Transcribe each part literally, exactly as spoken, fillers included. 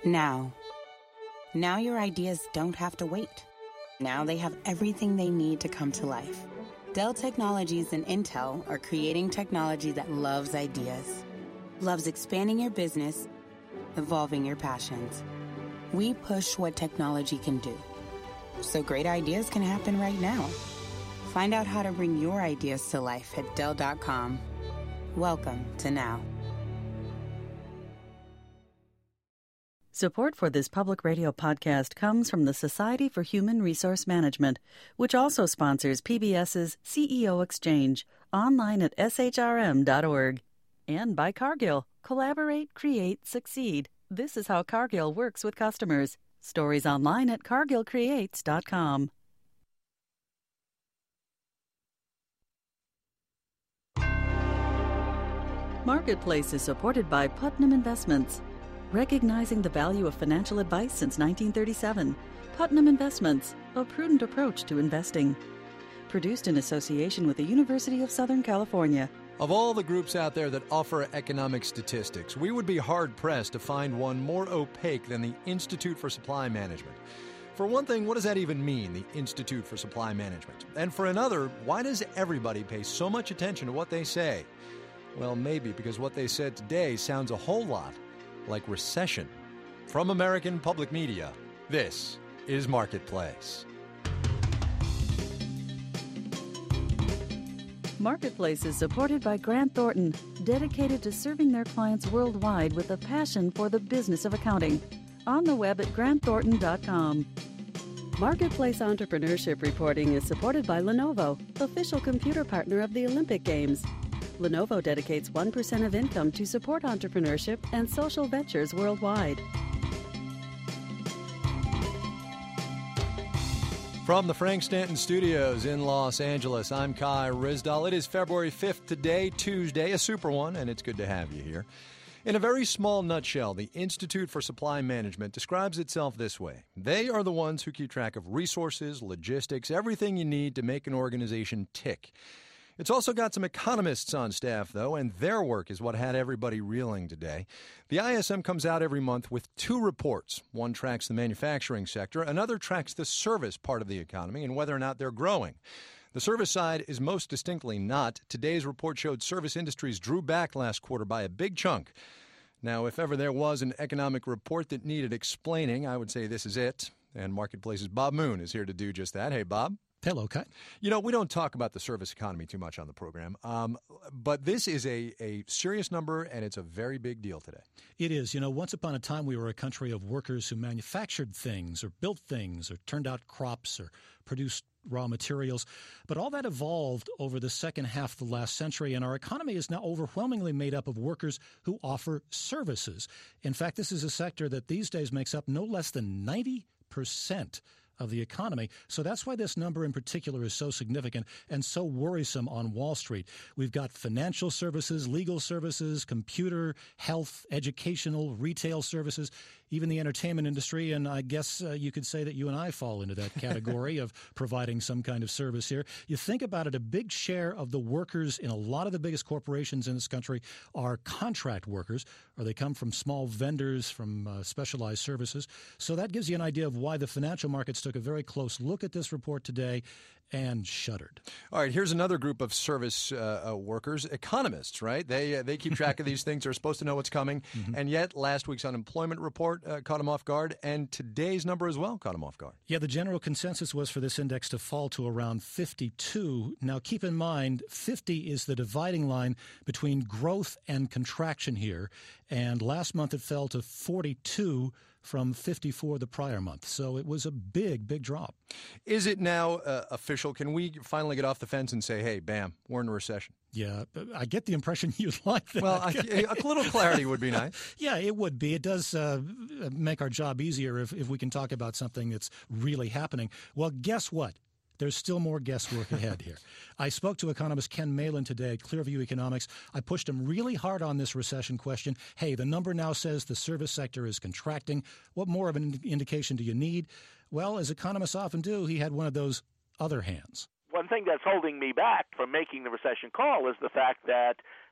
Now. Now your ideas don't have to wait. Now they have everything they need to come to life. Dell Technologies and Intel are creating technology that loves ideas, loves expanding your business, evolving your passions. We push what technology can do, so great ideas can happen right now. Find out how to bring your ideas to life at Dell dot com. Welcome to Now. Support for this public radio podcast comes from the Society for Human Resource Management, which also sponsors PBS's C E O Exchange, online at S H R M dot org. And by Cargill. Collaborate, create, succeed. This is how Cargill works with customers. Stories online at cargill creates dot com. Marketplace is supported by Putnam Investments. Recognizing the value of financial advice since nineteen thirty-seven. Putnam Investments, a prudent approach to investing. Produced in association with the University of Southern California. Of all the groups out there that offer economic statistics, we would be hard-pressed to find one more opaque than the Institute for Supply Management. For one thing, what does that even mean, the Institute for Supply Management? And for another, why does everybody pay so much attention to what they say? Well, maybe because what they said today sounds a whole lot like recession. From American Public Media, this is Marketplace. Marketplace is supported by Grant Thornton, dedicated to serving their clients worldwide with a passion for the business of accounting. On the web at grant thornton dot com. Marketplace Entrepreneurship Reporting is supported by Lenovo, official computer partner of the Olympic Games. Lenovo dedicates one percent of income to support entrepreneurship and social ventures worldwide. From the Frank Stanton Studios in Los Angeles, I'm Kai Ryssdal. It is February fifth today, Tuesday, a super one, and it's good to have you here. In a very small nutshell, the Institute for Supply Management describes itself this way. They are the ones who keep track of resources, logistics, everything you need to make an organization tick. It's also got some economists on staff, though, and their work is what had everybody reeling today. The I S M comes out every month with two reports. One tracks the manufacturing sector, another tracks the service part of the economy and whether or not they're growing. The service side is most distinctly not. Today's report showed service industries drew back last quarter by a big chunk. Now, if ever there was an economic report that needed explaining, I would say this is it. And Marketplace's Bob Moon is here to do just that. Hey, Bob. Hello, Kai. You know, we don't talk about the service economy too much on the program, um, but this is a, a serious number, and it's a very big deal today. It is. You know, once upon a time, we were a country of workers who manufactured things or built things or turned out crops or produced raw materials. But all that evolved over the second half of the last century, and our economy is now overwhelmingly made up of workers who offer services. In fact, this is a sector that these days makes up no less than ninety percent of the economy. So that's why this number in particular is so significant and so worrisome on Wall Street. We've got financial services, legal services, computer, health, educational, retail services, even the entertainment industry, and I guess uh, you could say that you and I fall into that category of providing some kind of service here. You think about it, a big share of the workers in a lot of the biggest corporations in this country are contract workers, or they come from small vendors from uh, specialized services. So that gives you an idea of why the financial markets took a very close look at this report today and shuddered. All right, here's another group of service uh, uh, workers, economists, right? They uh, they keep track of these things. They're supposed to know what's coming. Mm-hmm. And yet, last week's unemployment report uh, caught them off guard, and today's number as well caught them off guard. Yeah, the general consensus was for this index to fall to around fifty-two. Now, keep in mind, fifty is the dividing line between growth and contraction here. And last month it fell to forty-two from fifty-four the prior month. So it was a big, big drop. Is it now uh, official? Can we finally get off the fence and say, hey, bam, we're in a recession? Yeah, I get the impression you'd like that. Well, I, a little clarity would be nice. Yeah, it would be. It does uh, make our job easier if, if we can talk about something that's really happening. Well, guess what? There's still more guesswork ahead here. I spoke to economist Ken Malin today at Clearview Economics. I pushed him really hard on this recession question. Hey, the number now says the service sector is contracting. What more of an indication do you need? Well, as economists often do, he had one of those other hands. One thing that's holding me back from making the recession call is the fact that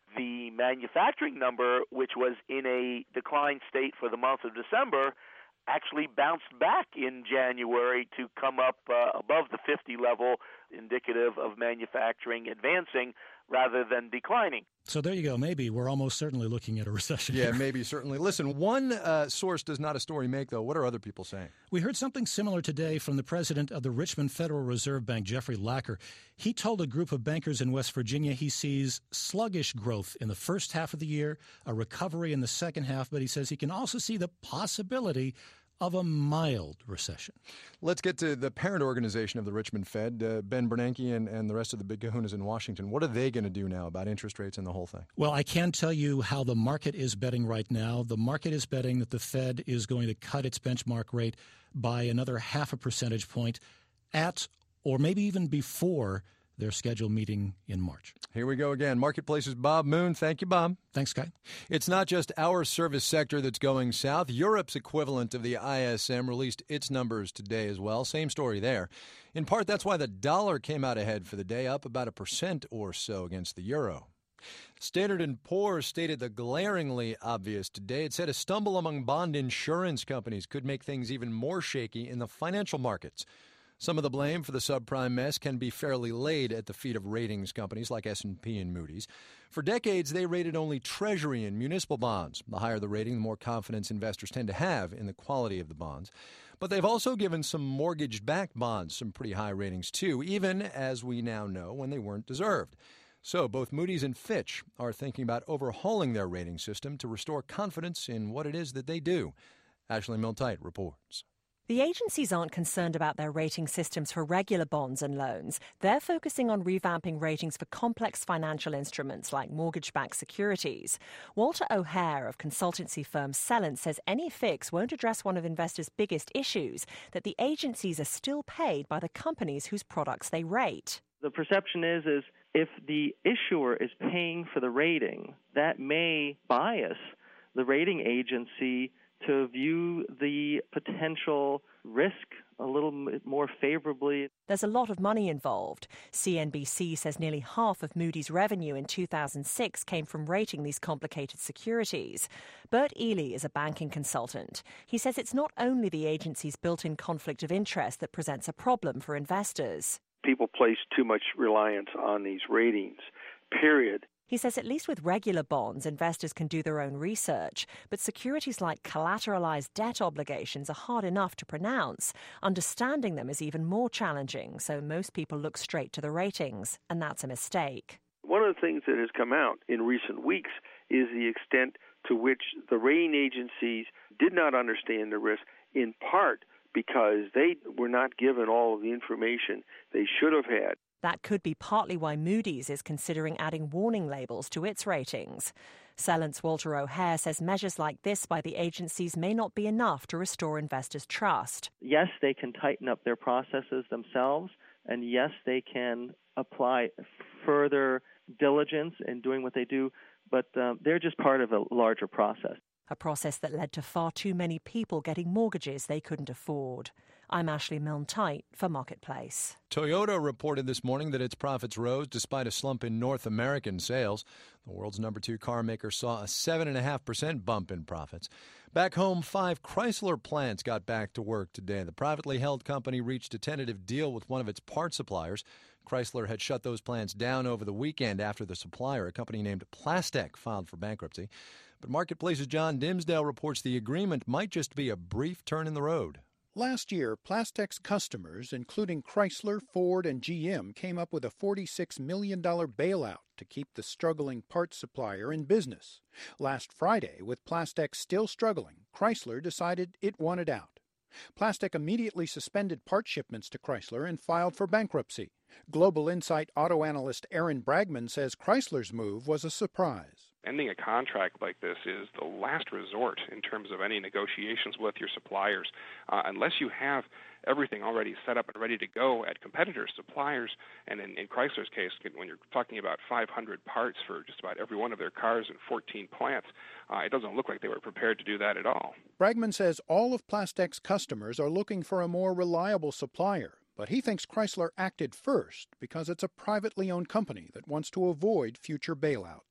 The manufacturing number, which was in a decline state for the month of December, actually bounced back in January to come up uh, above the fifty level, indicative of manufacturing advancing rather than declining. So there you go. Maybe we're almost certainly looking at a recession. Yeah, here. maybe, certainly. Listen, one uh, source does not a story make, though. What are other people saying? We heard something similar today from the president of the Richmond Federal Reserve Bank, Jeffrey Lacker. He told a group of bankers in West Virginia he sees sluggish growth in the first half of the year, a recovery in the second half, but he says he can also see the possibility of a mild recession. Let's get to the parent organization of the Richmond Fed, uh, Ben Bernanke and, and the rest of the big kahunas in Washington. What are they going to do now about interest rates and the whole thing? Well, I can tell you how the market is betting right now. The market is betting that the Fed is going to cut its benchmark rate by another half a percentage point at or maybe even before their scheduled meeting in March. Here we go again. Marketplace's Bob Moon. Thank you, Bob. Thanks, Guy. It's not just our service sector that's going south. Europe's equivalent of the I S M released its numbers today as well. Same story there. In part, that's why the dollar came out ahead for the day, up about a percent or so against the euro. Standard and Poor's stated the glaringly obvious today. It said a stumble among bond insurance companies could make things even more shaky in the financial markets. Some of the blame for the subprime mess can be fairly laid at the feet of ratings companies like S and P and Moody's. For decades, they rated only Treasury and municipal bonds. The higher the rating, the more confidence investors tend to have in the quality of the bonds. But they've also given some mortgage-backed bonds some pretty high ratings, too, even, as we now know, when they weren't deserved. So both Moody's and Fitch are thinking about overhauling their rating system to restore confidence in what it is that they do. Ashley Milne-Tyte reports. The agencies aren't concerned about their rating systems for regular bonds and loans. They're focusing on revamping ratings for complex financial instruments like mortgage-backed securities. Walter O'Hare of consultancy firm Celent says any fix won't address one of investors' biggest issues, that the agencies are still paid by the companies whose products they rate. The perception is, is if the issuer is paying for the rating, that may bias the rating agency to view the potential risk a little more favorably. There's a lot of money involved. C N B C says nearly half of Moody's revenue in two thousand six came from rating these complicated securities. Bert Ely is a banking consultant. He says it's not only the agency's built-in conflict of interest that presents a problem for investors. People place too much reliance on these ratings, period. He says at least with regular bonds, investors can do their own research. But securities like collateralized debt obligations are hard enough to pronounce. Understanding them is even more challenging, so most people look straight to the ratings, and that's a mistake. One of the things that has come out in recent weeks is the extent to which the rating agencies did not understand the risk, in part because they were not given all of the information they should have had. That could be partly why Moody's is considering adding warning labels to its ratings. Celent's Walter O'Hare says measures like this by the agencies may not be enough to restore investors' trust. Yes, they can tighten up their processes themselves, and yes, they can apply further diligence in doing what they do, but um, they're just part of a larger process. A process that led to far too many people getting mortgages they couldn't afford. I'm Ashley Milne-Tyte for Marketplace. Toyota reported this morning that its profits rose despite a slump in North American sales. The world's number two car maker saw a seven point five percent bump in profits. Back home, five Chrysler plants got back to work today. The privately held company reached a tentative deal with one of its part suppliers. Chrysler had shut those plants down over the weekend after the supplier, a company named Plastech, filed for bankruptcy. But Marketplace's John Dimsdale reports the agreement might just be a brief turn in the road. Last year, Plastech's customers, including Chrysler, Ford, and G M, came up with a forty-six million dollars bailout to keep the struggling parts supplier in business. Last Friday, with Plastech still struggling, Chrysler decided it wanted out. Plastech immediately suspended part shipments to Chrysler and filed for bankruptcy. Global Insight auto analyst Aaron Bragman says Chrysler's move was a surprise. Ending a contract like this is the last resort in terms of any negotiations with your suppliers. Uh, unless you have everything already set up and ready to go at competitors, suppliers, and in, in Chrysler's case, when you're talking about five hundred parts for just about every one of their cars and fourteen plants, uh, it doesn't look like they were prepared to do that at all. Bragman says all of Plastech's customers are looking for a more reliable supplier. But he thinks Chrysler acted first because it's a privately owned company that wants to avoid future bailouts.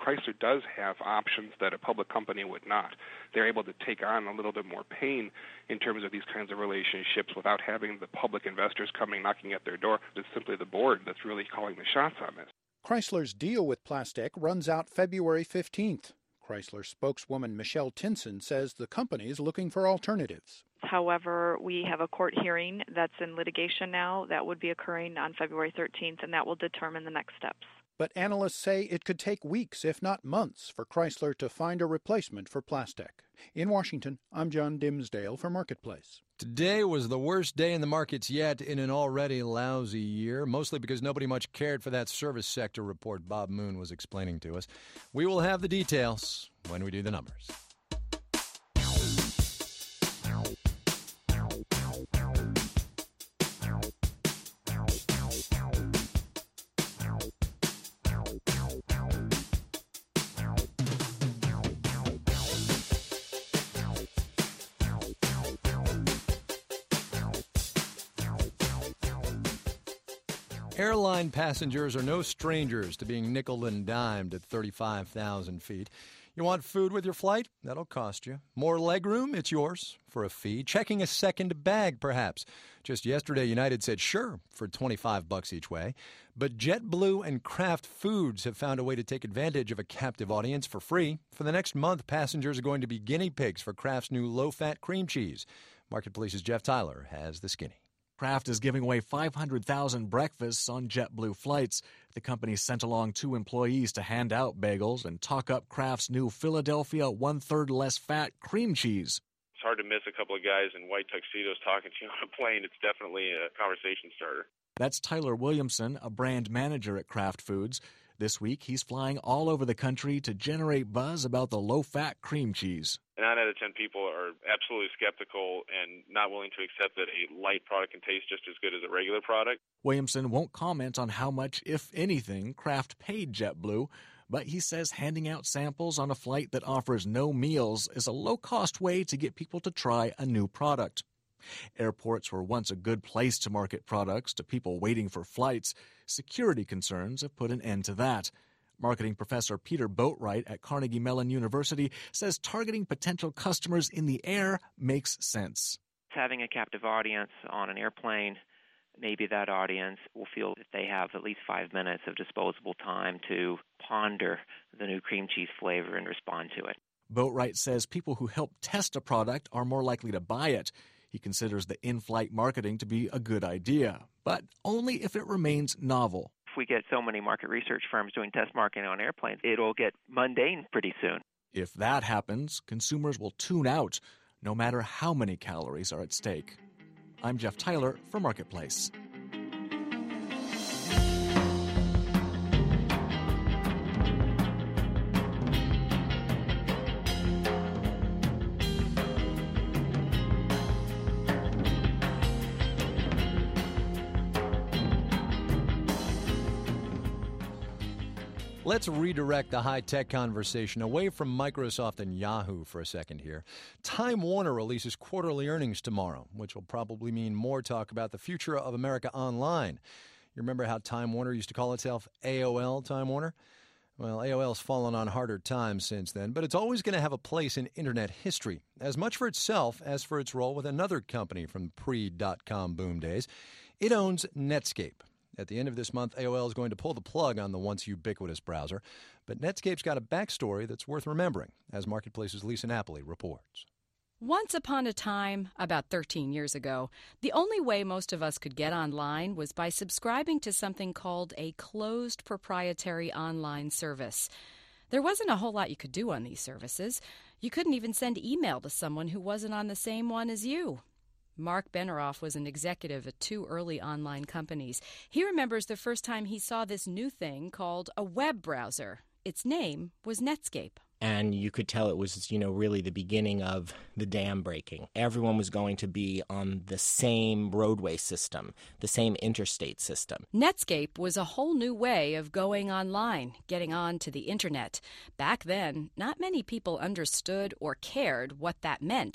Chrysler does have options that a public company would not. They're able to take on a little bit more pain in terms of these kinds of relationships without having the public investors coming knocking at their door. It's simply the board that's really calling the shots on this. Chrysler's deal with Plastek runs out February fifteenth. Chrysler spokeswoman Michelle Tinson says the company is looking for alternatives. However, we have a court hearing that's in litigation now that would be occurring on February thirteenth, and that will determine the next steps. But analysts say it could take weeks, if not months, for Chrysler to find a replacement for Plastek. In Washington, I'm John Dimsdale for Marketplace. Today was the worst day in the markets yet in an already lousy year, mostly because nobody much cared for that service sector report Bob Moon was explaining to us. We will have the details when we do the numbers. Airline passengers are no strangers to being nickel and dimed at thirty-five thousand feet. You want food with your flight? That'll cost you. More legroom? It's yours for a fee. Checking a second bag, perhaps. Just yesterday, United said sure for twenty-five bucks each way. But JetBlue and Kraft Foods have found a way to take advantage of a captive audience for free. For the next month, passengers are going to be guinea pigs for Kraft's new low-fat cream cheese. Marketplace's Jeff Tyler has the skinny. Kraft is giving away five hundred thousand breakfasts on JetBlue flights. The company sent along two employees to hand out bagels and talk up Kraft's new Philadelphia one-third less fat cream cheese. It's hard to miss a couple of guys in white tuxedos talking to you on a plane. It's definitely a conversation starter. That's Tyler Williamson, a brand manager at Kraft Foods. This week, he's flying all over the country to generate buzz about the low-fat cream cheese. Nine out of ten people are absolutely skeptical and not willing to accept that a light product can taste just as good as a regular product. Williamson won't comment on how much, if anything, Kraft paid JetBlue, but he says handing out samples on a flight that offers no meals is a low-cost way to get people to try a new product. Airports were once a good place to market products to people waiting for flights. Security concerns have put an end to that. Marketing professor Peter Boatwright at Carnegie Mellon University says targeting potential customers in the air makes sense. Having a captive audience on an airplane, maybe that audience will feel that they have at least five minutes of disposable time to ponder the new cream cheese flavor and respond to it. Boatwright says people who help test a product are more likely to buy it. He considers the in-flight marketing to be a good idea, but only if it remains novel. If we get so many market research firms doing test marketing on airplanes, it'll get mundane pretty soon. If that happens, consumers will tune out, no matter how many calories are at stake. I'm Jeff Tyler for Marketplace. Let's redirect the high-tech conversation away from Microsoft and Yahoo for a second here. Time Warner releases quarterly earnings tomorrow, which will probably mean more talk about the future of America Online. You remember how Time Warner used to call itself A O L Time Warner? Well, A O L's fallen on harder times since then, but it's always going to have a place in Internet history, as much for itself as for its role with another company from pre-dot-com boom days. It owns Netscape. At the end of this month, A O L is going to pull the plug on the once ubiquitous browser. But Netscape's got a backstory that's worth remembering, as Marketplace's Lisa Napoli reports. Once upon a time, about thirteen years ago, the only way most of us could get online was by subscribing to something called a closed proprietary online service. There wasn't a whole lot you could do on these services. You couldn't even send email to someone who wasn't on the same one as you. Mark Beneroff was an executive at two early online companies. He remembers the first time he saw this new thing called a web browser. Its name was Netscape. And you could tell it was, you know, really the beginning of the dam breaking. Everyone was going to be on the same roadway system, the same interstate system. Netscape was a whole new way of going online, getting on to the Internet. Back then, not many people understood or cared what that meant.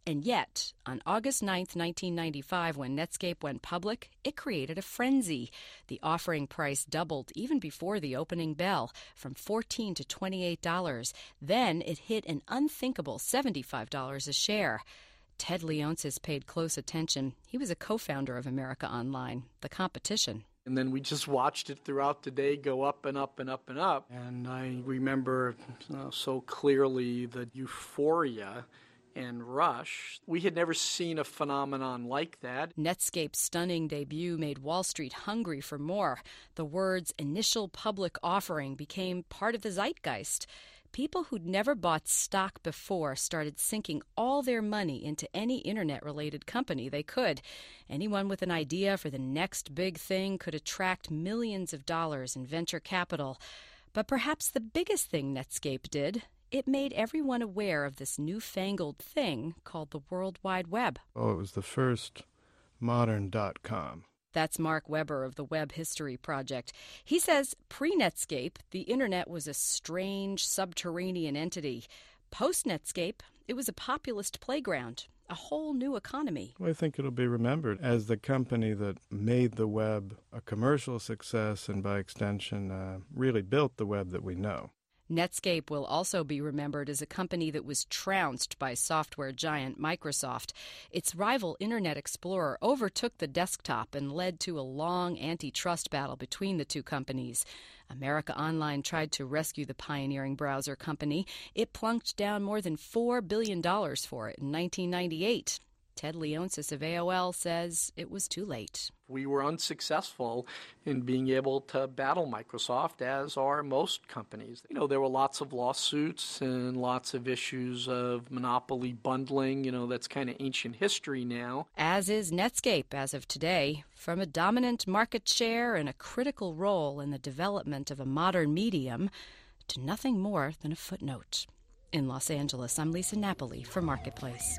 And yet, on August ninth, nineteen ninety-five, when Netscape went public, it created a frenzy. The offering price doubled even before the opening bell, from fourteen dollars to twenty-eight dollars. Then it hit an unthinkable seventy-five dollars a share. Ted Leonsis paid close attention. He was a co-founder of America Online, the competition. And then we just watched it throughout the day go up and up and up and up. And I remember uh, so clearly the euphoria and rush. We had never seen a phenomenon like that. Netscape's stunning debut made Wall Street hungry for more. The words initial public offering became part of the zeitgeist. People who'd never bought stock before started sinking all their money into any internet-related company they could. Anyone with an idea for the next big thing could attract millions of dollars in venture capital. But perhaps the biggest thing Netscape did, it made everyone aware of this newfangled thing called the World Wide Web. Oh, it was the first modern dot-com. That's Mark Weber of the Web History Project. He says pre-Netscape, the Internet was a strange, subterranean entity. Post-Netscape, it was a populist playground, a whole new economy. Well, I think it'll be remembered as the company that made the web a commercial success and, by extension, uh, really built the web that we know. Netscape will also be remembered as a company that was trounced by software giant Microsoft. Its rival Internet Explorer overtook the desktop and led to a long antitrust battle between the two companies. America Online tried to rescue the pioneering browser company. It plunked down more than four billion dollars for it in nineteen ninety-eight. Ted Leonsis of A O L says it was too late. We were unsuccessful in being able to battle Microsoft, as are most companies. You know, there were lots of lawsuits and lots of issues of monopoly bundling. You know, that's kind of ancient history now. As is Netscape as of today. From a dominant market share and a critical role in the development of a modern medium to nothing more than a footnote. In Los Angeles, I'm Lisa Napoli for Marketplace.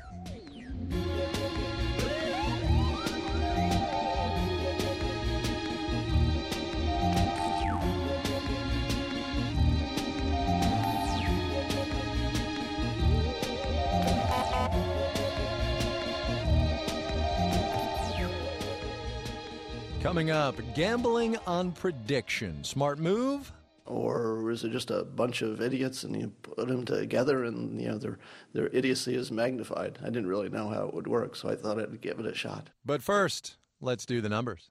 Coming up, gambling on prediction. Smart move? Or is it just a bunch of idiots and you put them together and, you know, their their idiocy is magnified? I didn't really know how it would work, so I thought I'd give it a shot. But first, let's do the numbers.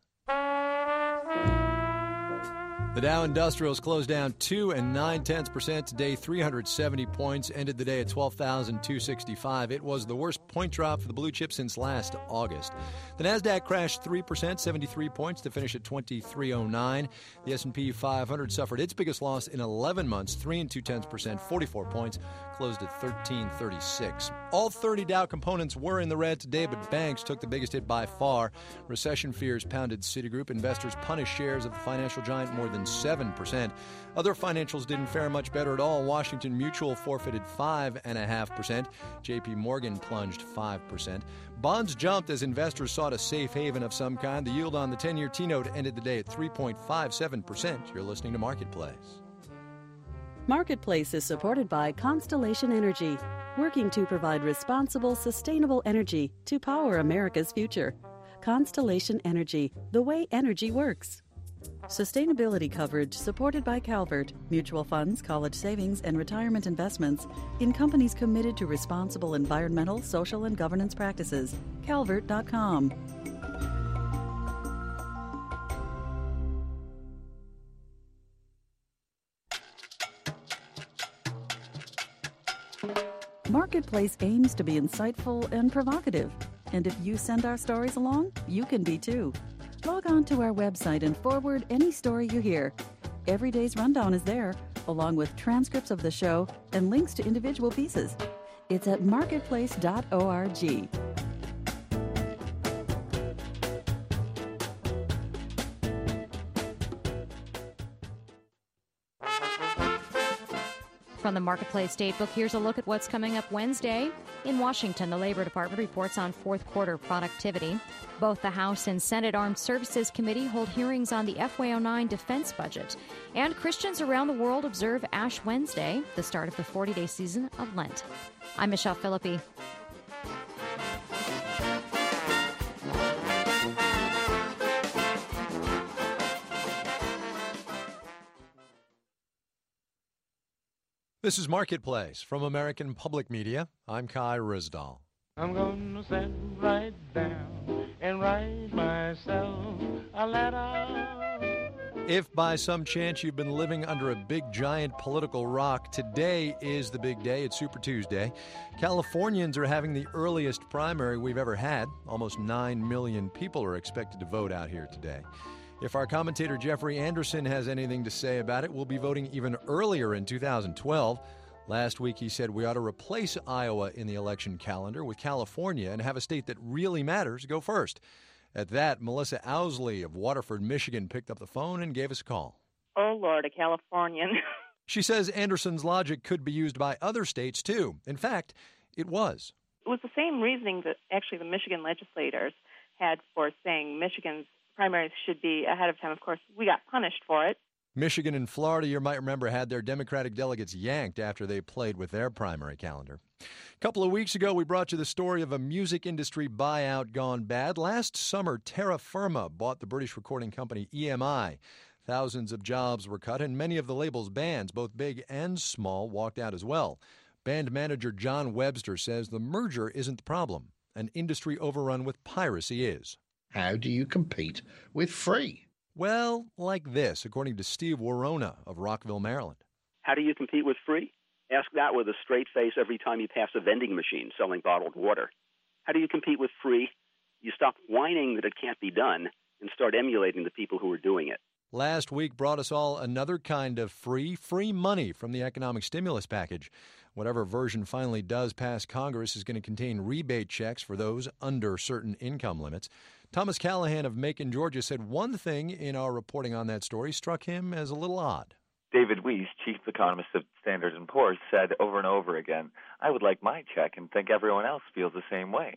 The Dow Industrials closed down two and nine tenths percent today, three hundred seventy points, ended the day at twelve thousand two hundred sixty-five. It was the worst point drop for the blue chip since last August. The Nasdaq crashed three percent, seventy-three points to finish at twenty-three oh nine. The S and P five hundred suffered its biggest loss in eleven months, three and two tenths percent, forty-four points, closed at thirteen thirty-six. All thirty Dow components were in the red today, but banks took the biggest hit by far. Recession fears pounded Citigroup. Investors punished shares of the financial giant more than seven percent. Other financials didn't fare much better at all. Washington Mutual forfeited five point five percent. J P Morgan plunged five percent. Bonds jumped as investors sought a safe haven of some kind. The yield on the ten-year T-note ended the day at three point five seven percent. You're listening to Marketplace. Marketplace is supported by Constellation Energy, working to provide responsible, sustainable energy to power America's future. Constellation Energy, the way energy works. Sustainability coverage supported by Calvert, mutual funds, college savings, and retirement investments in companies committed to responsible environmental, social, and governance practices. calvert dot com. Marketplace aims to be insightful and provocative. And if you send our stories along, you can be too. Log on to our website and forward any story you hear. Every day's rundown is there, along with transcripts of the show and links to individual pieces. It's at marketplace dot org. From the Marketplace Datebook, here's a look at what's coming up Wednesday. In Washington, the Labor Department reports on fourth quarter productivity. Both the House and Senate Armed Services Committee hold hearings on the F Y oh nine defense budget. And Christians around the world observe Ash Wednesday, the start of the forty-day season of Lent. I'm Michelle Philippi. This is Marketplace from American Public Media. I'm Kai Ryssdal. I'm going to sit right down and write myself a letter. If by some chance you've been living under a big, giant political rock, today is the big day. It's Super Tuesday. Californians are having the earliest primary we've ever had. Almost nine million people are expected to vote out here today. If our commentator Jeffrey Anderson has anything to say about it, we'll be voting even earlier in two thousand twelve. Last week he said we ought to replace Iowa in the election calendar with California and have a state that really matters go first. At that, Melissa Owsley of Waterford, Michigan, picked up the phone and gave us a call. Oh, Lord, a Californian. She says Anderson's logic could be used by other states, too. In fact, it was. It was the same reasoning that actually the Michigan legislators had for saying Michigan's primaries should be ahead of time. Of course, we got punished for it. Michigan and Florida, you might remember, had their Democratic delegates yanked after they played with their primary calendar. A couple of weeks ago, we brought you the story of a music industry buyout gone bad. Last summer, Terra Firma bought the British recording company E M I. Thousands of jobs were cut, and many of the label's bands, both big and small, walked out as well. Band manager John Webster says the merger isn't the problem. An industry overrun with piracy is. How do you compete with free? Well, like this, according to Steve Worona of Rockville, Maryland. How do you compete with free? Ask that with a straight face every time you pass a vending machine selling bottled water. How do you compete with free? You stop whining that it can't be done and start emulating the people who are doing it. Last week brought us all another kind of free, free money from the economic stimulus package. Whatever version finally does pass Congress is going to contain rebate checks for those under certain income limits. Thomas Callahan of Macon, Georgia, said one thing in our reporting on that story struck him as a little odd. David Weiss, chief economist of Standard and Poor's, said over and over again, I would like my check and think everyone else feels the same way.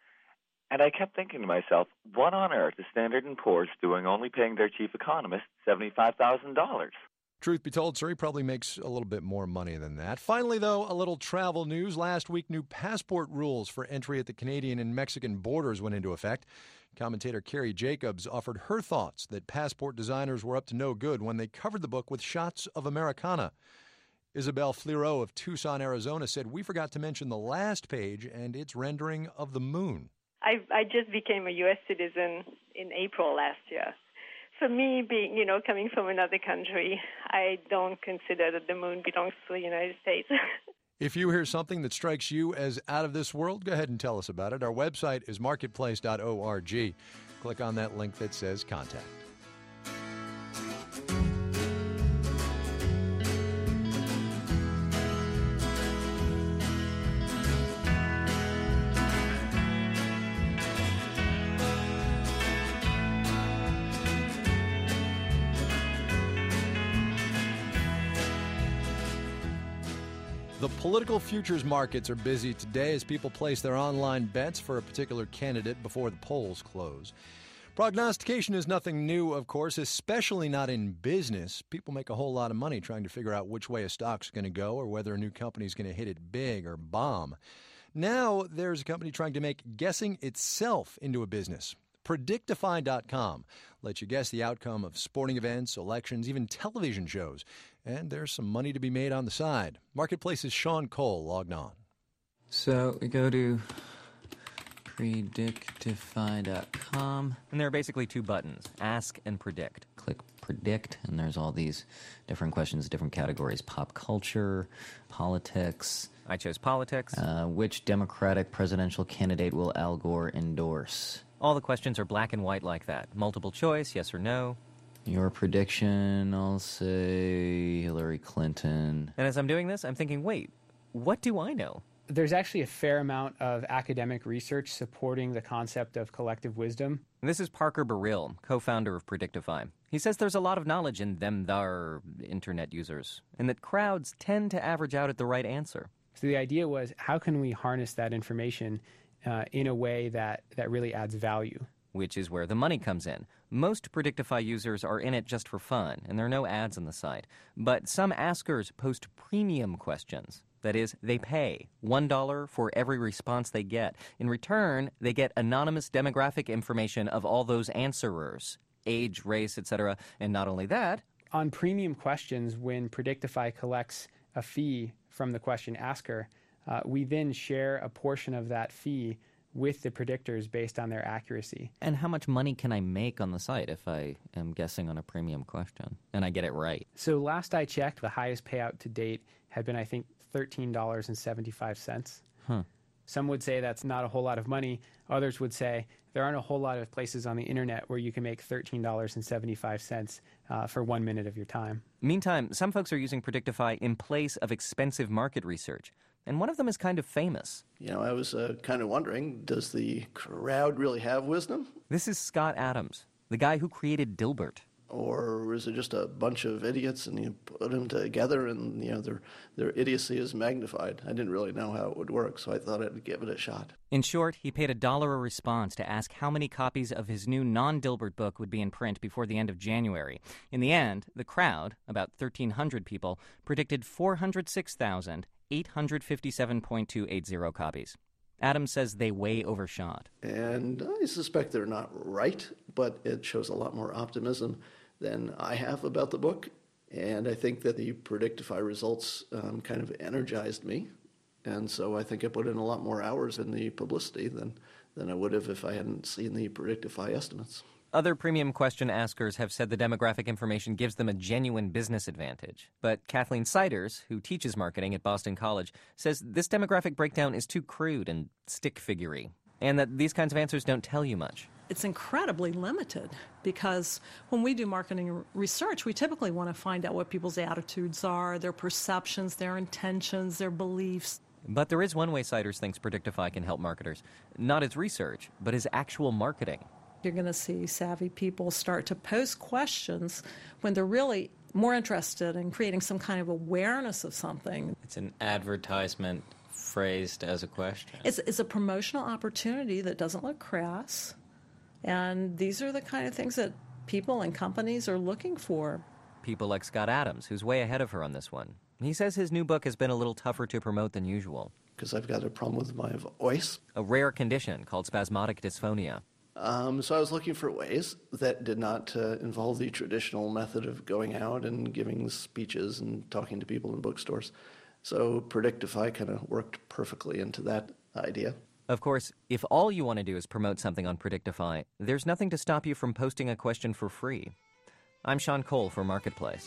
And I kept thinking to myself, what on earth is Standard and Poor's doing only paying their chief economist seventy-five thousand dollars? Truth be told, sir, he probably makes a little bit more money than that. Finally, though, a little travel news. Last week, new passport rules for entry at the Canadian and Mexican borders went into effect. Commentator Carrie Jacobs offered her thoughts that passport designers were up to no good when they covered the book with shots of Americana. Isabel Fliro of Tucson, Arizona, said, we forgot to mention the last page and its rendering of the moon. I, I just became a U S citizen in April last year. For me, being, you know, coming from another country, I don't consider that the moon belongs to the United States. If you hear something that strikes you as out of this world, go ahead and tell us about it. Our website is marketplace dot org. Click on that link that says Contact. The political futures markets are busy today as people place their online bets for a particular candidate before the polls close. Prognostication is nothing new, of course, especially not in business. People make a whole lot of money trying to figure out which way a stock's going to go or whether a new company's going to hit it big or bomb. Now there's a company trying to make guessing itself into a business. Predictify dot com lets you guess the outcome of sporting events, elections, even television shows. And there's some money to be made on the side. Marketplace's Sean Cole logged on. So we go to predictify dot com. And there are basically two buttons, ask and predict. Click predict, and there's all these different questions, different categories, pop culture, politics. I chose politics. Uh, which Democratic presidential candidate will Al Gore endorse? All the questions are black and white like that. Multiple choice, yes or no. Your prediction, I'll say Hillary Clinton. And as I'm doing this, I'm thinking, wait, what do I know? There's actually a fair amount of academic research supporting the concept of collective wisdom. This is Parker Burrill, co-founder of Predictify. He says there's a lot of knowledge in them thar internet users, and that crowds tend to average out at the right answer. So the idea was, how can we harness that information uh, in a way that, that really adds value? Which is where the money comes in. Most Predictify users are in it just for fun, and there are no ads on the site. But some askers post premium questions. That is, they pay one dollar for every response they get. In return, they get anonymous demographic information of all those answerers, age, race, et cetera. And not only that, on premium questions, when Predictify collects a fee from the question asker, uh, we then share a portion of that fee with the predictors based on their accuracy. And how much money can I make on the site if I am guessing on a premium question and I get it right? So last I checked, the highest payout to date had been, I think, thirteen dollars and seventy-five cents. Huh. Some would say that's not a whole lot of money. Others would say there aren't a whole lot of places on the internet where you can make thirteen dollars and seventy-five cents uh, for one minute of your time. Meantime, some folks are using Predictify in place of expensive market research. And one of them is kind of famous. You know, I was uh, kind of wondering, does the crowd really have wisdom? This is Scott Adams, the guy who created Dilbert. Or is it just a bunch of idiots and you put them together and, you know, their their idiocy is magnified? I didn't really know how it would work, so I thought I'd give it a shot. In short, he paid a dollar a response to ask how many copies of his new non-Dilbert book would be in print before the end of January. In the end, the crowd, about thirteen hundred people, predicted four hundred six thousand eight hundred fifty-seven point two eight zero copies. Adams says they way overshot. And I suspect they're not right, but it shows a lot more optimism than I have about the book. And I think that the Predictify results um, kind of energized me. And so I think I put in a lot more hours in the publicity than, than I would have if I hadn't seen the Predictify estimates. Other premium question askers have said the demographic information gives them a genuine business advantage. But Kathleen Siders, who teaches marketing at Boston College, says this demographic breakdown is too crude and stick-figure-y, and that these kinds of answers don't tell you much. It's incredibly limited because when we do marketing research, we typically want to find out what people's attitudes are, their perceptions, their intentions, their beliefs. But there is one way Siders thinks Predictify can help marketers. Not as research, but as actual marketing. You're going to see savvy people start to pose questions when they're really more interested in creating some kind of awareness of something. It's an advertisement phrased as a question. It's, it's a promotional opportunity that doesn't look crass. And these are the kind of things that people and companies are looking for. People like Scott Adams, who's way ahead of her on this one. He says his new book has been a little tougher to promote than usual. Because I've got a problem with my voice. A rare condition called spasmodic dysphonia. Um, so I was looking for ways that did not uh, involve the traditional method of going out and giving speeches and talking to people in bookstores. So Predictify kind of worked perfectly into that idea. Of course, if all you want to do is promote something on Predictify, there's nothing to stop you from posting a question for free. I'm Sean Cole for Marketplace.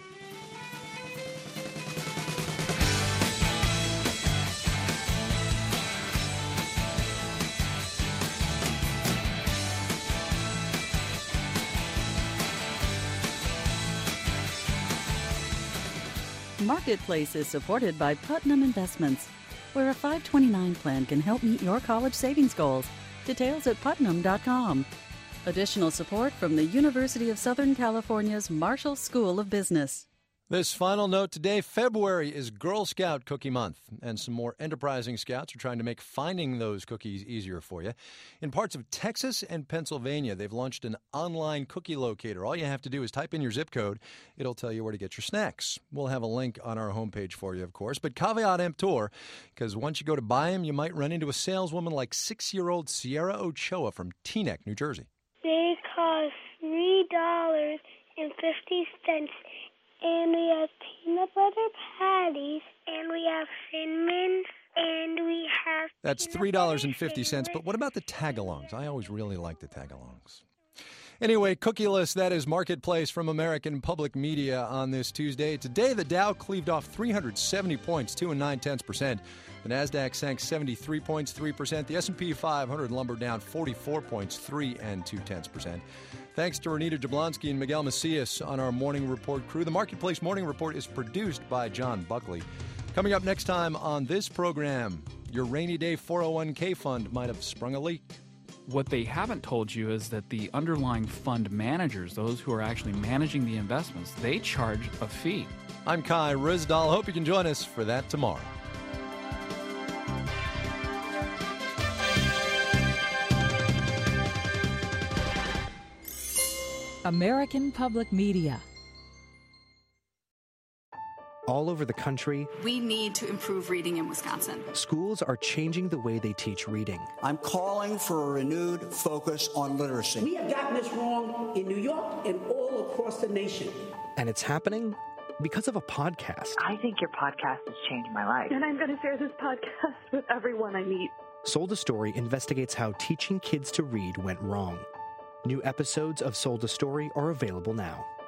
Marketplace is supported by Putnam Investments, where a five twenty-nine plan can help meet your college savings goals. Details at putnam dot com. Additional support from the University of Southern California's Marshall School of Business. This final note today, February is Girl Scout Cookie Month, and some more enterprising scouts are trying to make finding those cookies easier for you. In parts of Texas and Pennsylvania, they've launched an online cookie locator. All you have to do is type in your zip code. It'll tell you where to get your snacks. We'll have a link on our homepage for you, of course, but caveat emptor, because once you go to buy them, you might run into a saleswoman like six-year-old Sierra Ochoa from Teaneck, New Jersey. They cost three dollars and fifty cents. And we have peanut butter patties, and we have cinnamon, and we have... That's three dollars and fifty cents, but what about the tag-alongs? I always really like the tag-alongs. Anyway, Cookieless, that is Marketplace from American Public Media on this Tuesday. Today, the Dow cleaved off three hundred seventy points, two and nine-tenths percent. The Nasdaq sank seventy-three points, three percent. The S and P five hundred lumbered down forty-four points, three and two-tenths percent. Thanks to Renita Jablonski and Miguel Macias on our Morning Report crew. The Marketplace Morning Report is produced by John Buckley. Coming up next time on this program, your rainy day four oh one k fund might have sprung a leak. What they haven't told you is that the underlying fund managers, those who are actually managing the investments, they charge a fee. I'm Kai Ryssdal. Hope you can join us for that tomorrow. American Public Media. All over the country, we need to improve reading in Wisconsin. Schools are changing the way they teach reading. I'm calling for a renewed focus on literacy. We have gotten this wrong in New York and all across the nation. And it's happening because of a podcast. I think your podcast has changed my life. And I'm going to share this podcast with everyone I meet. Sold a Story investigates how teaching kids to read went wrong. New episodes of Sold a Story are available now.